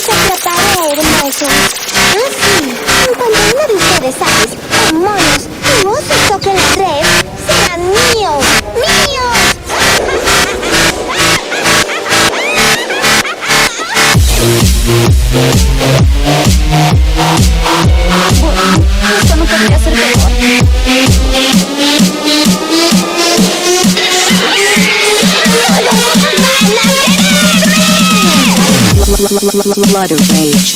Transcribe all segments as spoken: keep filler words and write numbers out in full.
se prepare, hermoso. Ah, sí. En cuanto uno de ustedes aves, o monos, u osos toquen la red, serán míos. ¡Míos! Bueno, esto no podría ser mejor. Blood of rage.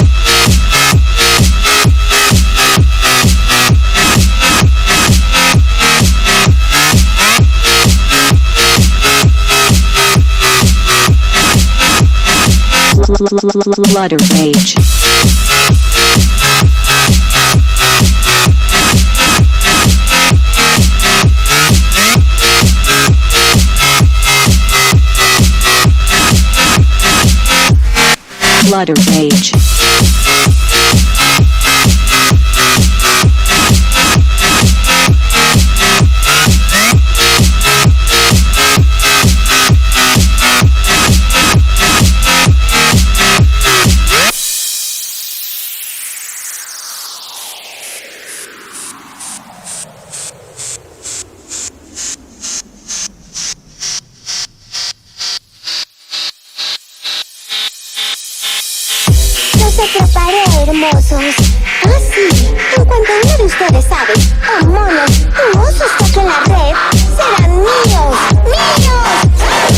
Blood of rage. Blood of rage. Se prepare, hermosos. Ah, sí. En cuanto uno de ustedes aves, o monos, u osos toquen la red, serán míos. ¡Míos!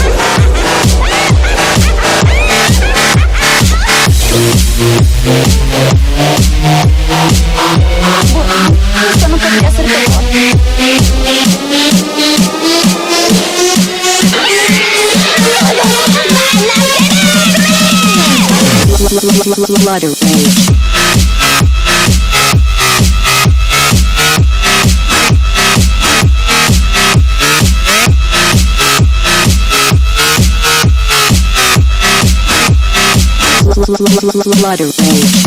Bueno, esto no podría ser mejor. Blood of rage. Blood of rage.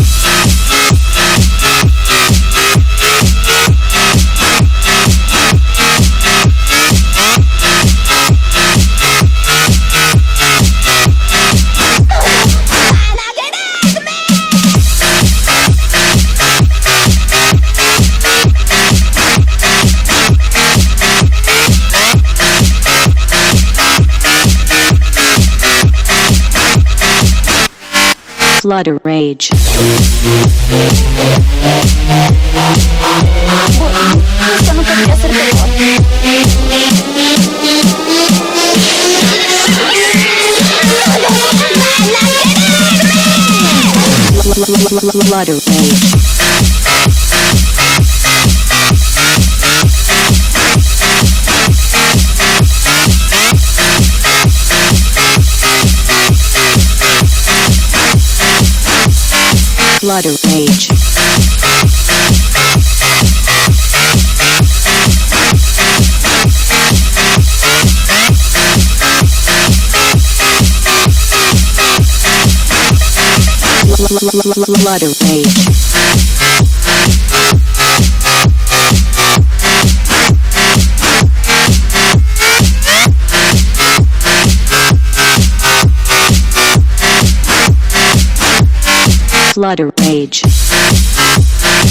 Blood of rage. Bueno, esto no podría ser mejor. Blood of rage. Blood of rage. Blood of rage. Blood of rage.